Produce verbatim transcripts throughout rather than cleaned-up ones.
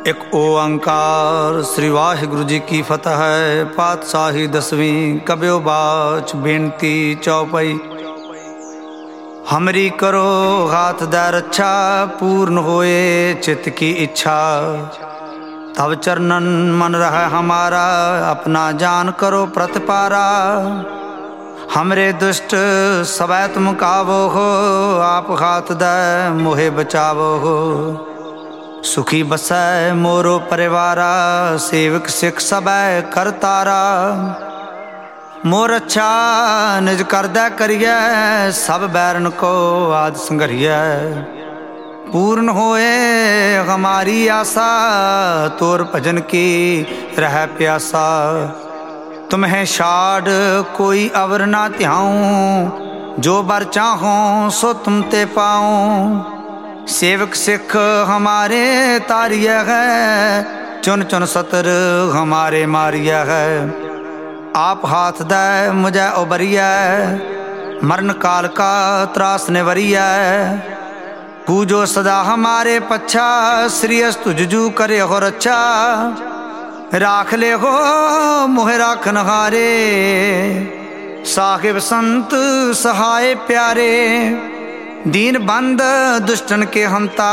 एक ओंकार श्री वाहिगुरु जी की फतह है। पातशाही दसवीं कब्यो बाच बेनती चौपाई। हमरी करो हाथ दे रक्षा, पूर्ण होए चित्त की इच्छा। तब चरणन मन रहे हमारा, अपना जान करो प्रतिपारा। हमरे दुष्ट सबै तुम कावो हो, आप हाथ दे मोहे बचावो हो। सुखी बसै मोरो परिवारा, सेवक सिख सबै करतारा। मोर अच्छा निज करदै करिए, सब बैरन को आद संघरिए। पूर्ण होए हमारी आशा, तोर भजन की रह प्यासा। तुम्हें छाड़ कोई अवर ना ध्याऊं, जो बर चाहो सो तुम ते पाऊं। सेवक सिख हमारे तारिया है, चुन चुन सतर हमारे मारिया है। आप हाथ दे मुझे उबरिया, मरण काल का त्रास निवरिया। पूजो सदा हमारे पच्छा, श्री अस्तु जुजू करे हो रक्षा। राख ले हो मोह राखन हारे, साहिब संत सहाय प्यारे। दीन बंद दुष्टन के हमता,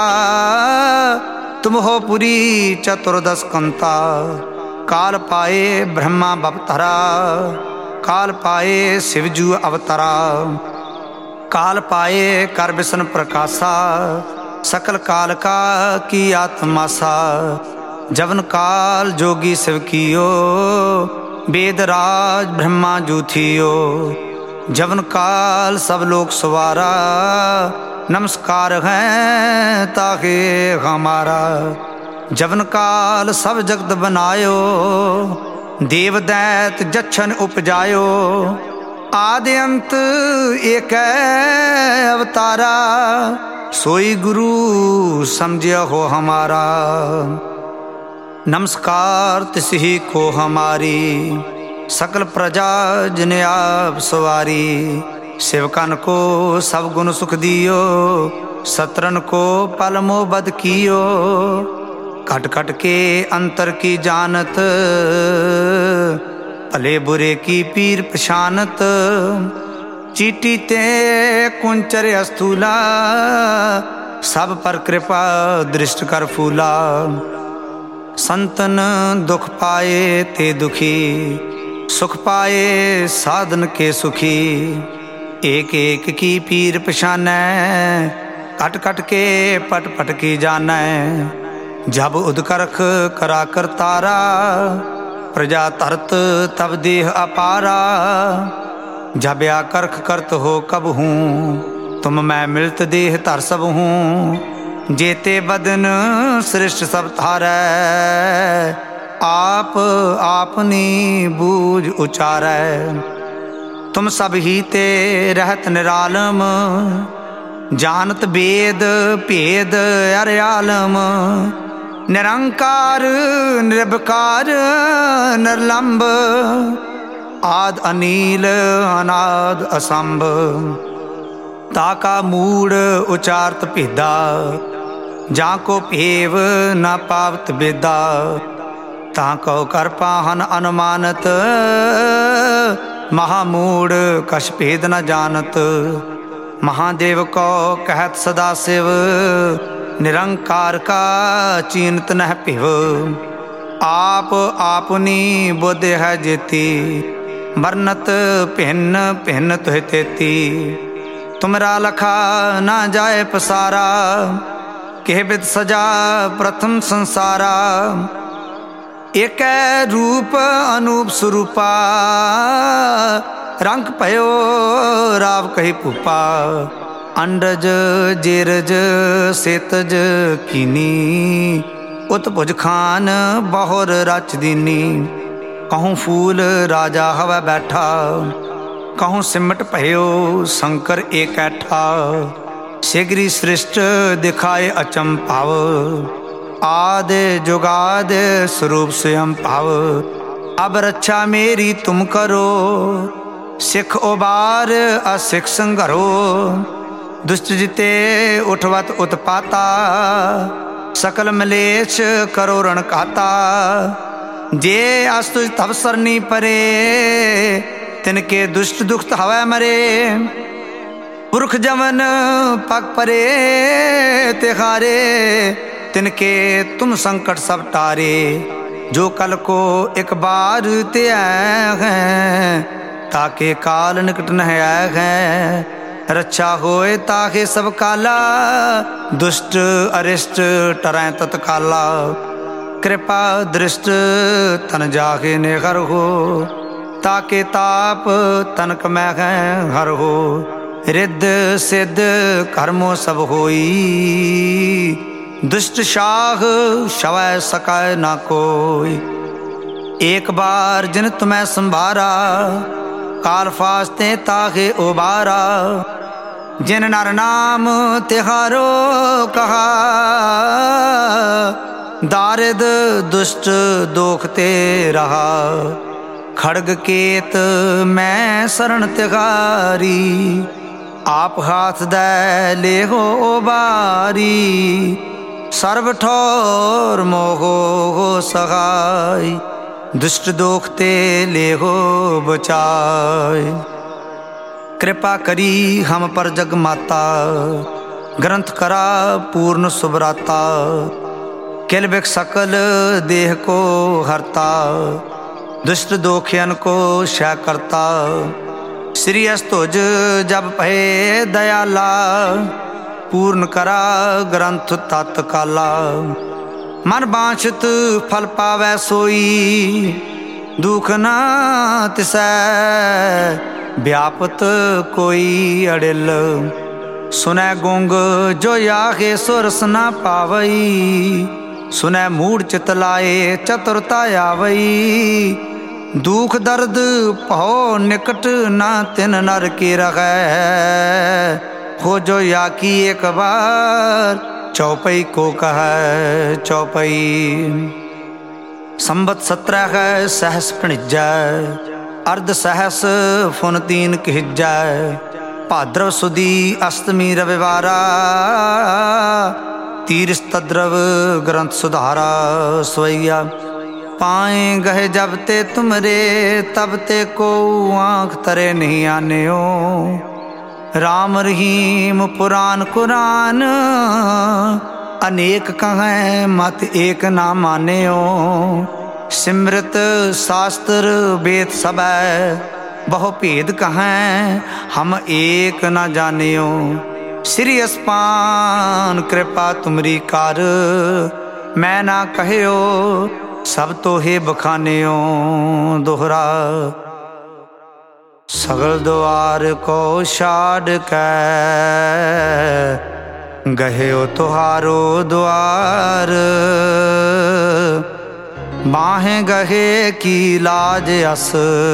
तुम हो पुरी चतुर्दश कंता। काल पाए ब्रह्मा बपतरा, काल पाए शिवजू अवतरा। काल पाए कर विष्णु प्रकाशा, सकल काल का की आत्मासा। जवन काल जोगी शिव कियो, वेदराज ब्रह्मा जूथियो। जवन काल सब लोग सवारा, नमस्कार है ताके हमारा। जवन काल सब जगत बनायो, देव दैत जच्छन उपजायो। आदि अंत एक अवतारा, सोई गुरु समझिया हो हमारा। नमस्कार तिसही को हमारी, सकल प्रजा जिन्हें आप सवारी। सेवकन को सब गुण सुख दियो, सत्रन को पल मोह बद कियो। कट कट के अंतर की जानत, भले बुरे की पीर पछानत। चीटी ते कुंचर अस्थूला, सब पर कृपा दृष्ट कर फूला। संतन दुख पाए ते दुखी, सुख पाए साधन के सुखी। एक एक की पीर पछानै, कट कट के पट पट की जानै। जब उदकरख करा कर तारा, प्रजा तरत तब देह अपारा। जब आकर्ख करत हो कब हूँ, तुम मैं मिलत देह तर सब हूँ। जेते बदन श्रेष्ठ सब थारै, आप आपनी बूझ उचारै। तुम सब ही ते रहत निरालम, जानत वेद भेद अर्यालम। निरंकार निर्विकार निर्लंब, आद अनील अनाद असंभ। ताका मूड उचारत भेदा, जाको भेव न पावत बेदा। ताको कर पाहन अनुमानत, महामूड कछ भेद न जानत। महादेव को कहत सदा शिव, निरंकार का चीनत नह पिव। आप आपनी बुद्ध है जेती, वर्णत भिन्न भिन्न तुह तेती। तुमरा लखा ना जाए पसारा, केह बिद सजा प्रथम संसारा। एक रूप अनूप स्वरूपा, रंग भयो राव कही भूपा। अंडज जेरज सेतज कीनी, उत भुज खान बहुर रच दीनी। कहूँ फूल राजा हवा बैठा, कहूँ सिमट भयो शंकर एक ऐठा। शीघ्री सृष्ट दिखाए अचंभाव, आदि जुगाद स्वरूप स्वयं भाव। अब रक्षा मेरी तुम करो, सिख उबार असिख संघरो। दुष्ट जिते उठवत उत्पाता, सकल मलेच करो रण कहता। जे अस्तुज तब सरनी परे तिनके दुष्ट दुखत हवै मरे। पुरख जमन पग परे तिहारे तिनके तुम संकट सब टारे। जो कल को एक बार ते आए हैं ताके काल निकट न आए हैं। रक्षा होए ताके सब काला दुष्ट अरिष्ट टरै तत्काला। कृपा दृष्ट तन जाके ने हर हो ताके ताप तनक मैं हर हो। रिद्ध सिद्ध कर्मो सब होई दुष्ट शाह शवै सकै ना कोई। एक बार जिन तुम्हें संभारा काल फास्ते ताके उबारा। जिन नर नाम तिहारो कहा दारिद दुष्ट दोखते रहा। खड़ग केत मैं शरण तिहारी आप हाथ दे ले हो बारी। सर्व ठोर मोहो हो सहाय दुष्ट दोखते ले हो बचाय। कृपा करी हम पर जग माता ग्रंथ करा पूर्ण सुभराता। किल बिक सकल देह को हरता दुष्ट दोखियन को क्षय करता। श्री अस्तुज जब भय दयाला पूर्ण करा ग्रंथ तत्काला। मन बांछित फल पावै सोई दुख ना तिसै व्यापत कोई अड़िल। सुनै गुंग जो याहे सुरस ना पावई। सुनै मूढ़ चित लाए चतुरता आवई। दुख दर्द पहो निकट ना तिन नर की रखै। हो जो या की एक बार चौपई को कह चौपई। संबत सत्रह है सहस पिणिजै अर्ध सहस फुन तीन किहिजै। भाद्रव सुदी अष्टमी रविवारा तीरस तद्रव ग्रंथ सुधारा। सोइया पाए गहे जब ते तुमरे तब ते को आँख तरे नहीं आने हो। राम रहीम पुराण कुरान अनेक कहें मत एक ना माने हो। सिमृत शास्त्र वेद सब बहु भेद कहें हम एक ना जाने हो। श्री अस्पान कृपा तुमरी कार मैं ना कहो सब तो हे बखानियो। दोहरा सगल द्वार को छाड़ कै गहे तुहारो द्वार। बाहें गहे की लाज अस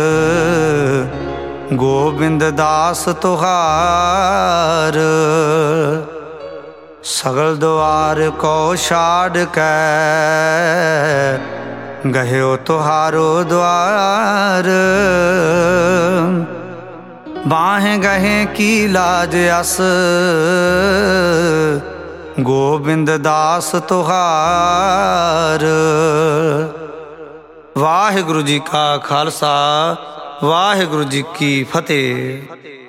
गोविंद दास तुहार। सगल द्वार को छाड़ कै गहे तुहारो द्वार। बाहें गहे की लाज अस गोविंद दास तुहार। वाहिगुरु जी का खालसा वाहिगुरु जी की फतेह।